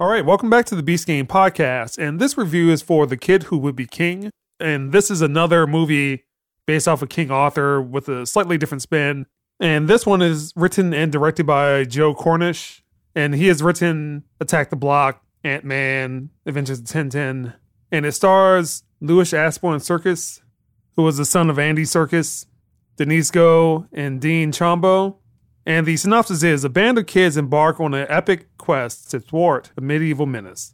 All right, welcome back to the Beast Game podcast. And this review is for The Kid Who Would Be King. And this is another movie based off of King Arthur with a slightly different spin. And this one is written and directed by Joe Cornish. And he has written Attack the Block, Ant-Man, Adventures of Tintin. And it stars Louis Ashbourne Serkis, who was the son of Andy Serkis, Denise Goh, and Dean Chombo. And the synopsis is, a band of kids embark on an epic quest to thwart a medieval menace.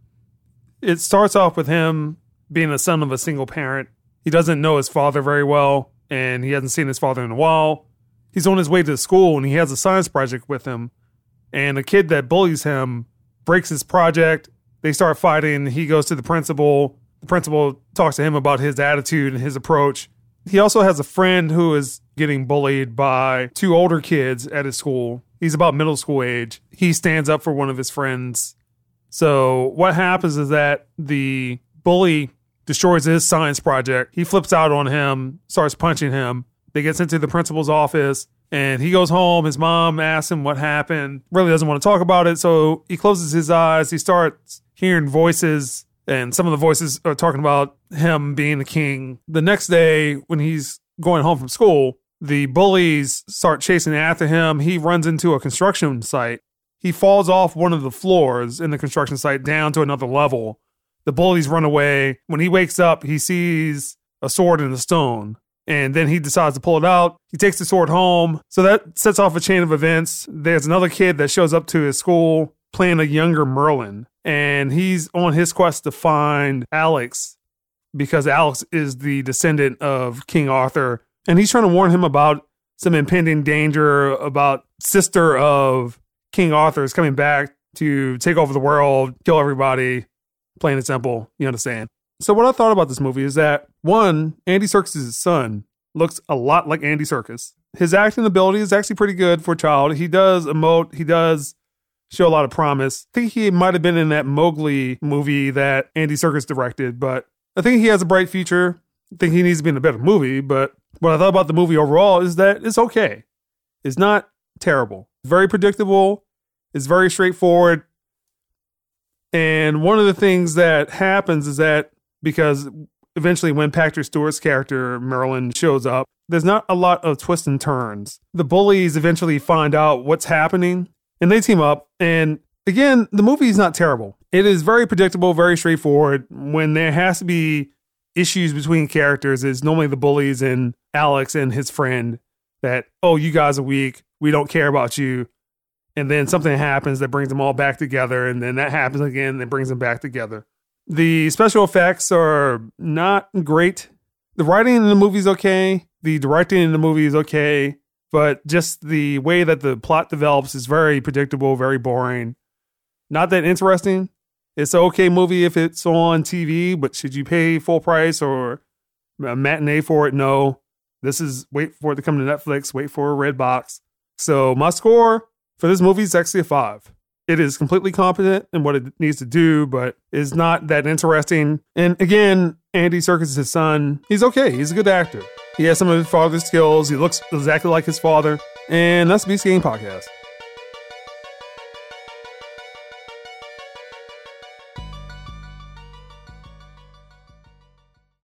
It starts off with him being the son of a single parent. He doesn't know his father very well, and he hasn't seen his father in a while. He's on his way to school, and he has a science project with him. And a kid that bullies him breaks his project. They start fighting. He goes to the principal. The principal talks to him about his attitude and his approach. He also has a friend who is getting bullied by two older kids at his school. He's about middle school age. He stands up for one of his friends. So what happens is that the bully destroys his science project. He flips out on him, starts punching him. They get sent to the principal's office, and he goes home. His mom asks him what happened. Really doesn't want to talk about it, so he closes his eyes. He starts hearing voices, and some of the voices are talking about him being the king. The next day, when he's going home from school, the bullies start chasing after him. He runs into a construction site. He falls off one of the floors in the construction site down to another level. The bullies run away. When he wakes up, he sees a sword in a stone, and then he decides to pull it out. He takes the sword home. So that sets off a chain of events. There's another kid that shows up to his school playing a younger Merlin, and he's on his quest to find Alex because Alex is the descendant of King Arthur, and he's trying to warn him about some impending danger, about sister of King Arthur is coming back to take over the world, kill everybody, plain and simple, you understand. So what I thought about this movie is that, one, Andy Serkis' son looks a lot like Andy Serkis. His acting ability is actually pretty good for a child. He does emote, he does show a lot of promise. I think he might have been in that Mowgli movie that Andy Serkis directed, but I think he has a bright future. I think he needs to be in a better movie, but what I thought about the movie overall is that it's okay. It's not terrible. Very predictable. It's very straightforward. And one of the things that happens is that because eventually when Patrick Stewart's character, Merlin, shows up, there's not a lot of twists and turns. The bullies eventually find out what's happening, and they team up. And again, the movie is not terrible. It is very predictable, very straightforward. When there has to be issues between characters, it's normally the bullies and Alex and his friend that, oh, you guys are weak. We don't care about you. And then something happens that brings them all back together. And then that happens again that brings them back together. The special effects are not great. The writing in the movie is okay. The directing in the movie is okay. But just the way that the plot develops is very predictable, very boring. Not that interesting. It's an okay movie if it's on TV, but should you pay full price or a matinee for it? No. This is wait for it to come to Netflix, wait for a red box. So my score for this movie is actually a 5. It is completely competent in what it needs to do, but is not that interesting. And again, Andy Serkis, his son, he's okay. He's a good actor. He has some of his father's skills. He looks exactly like his father. And that's the Beast Game Podcast.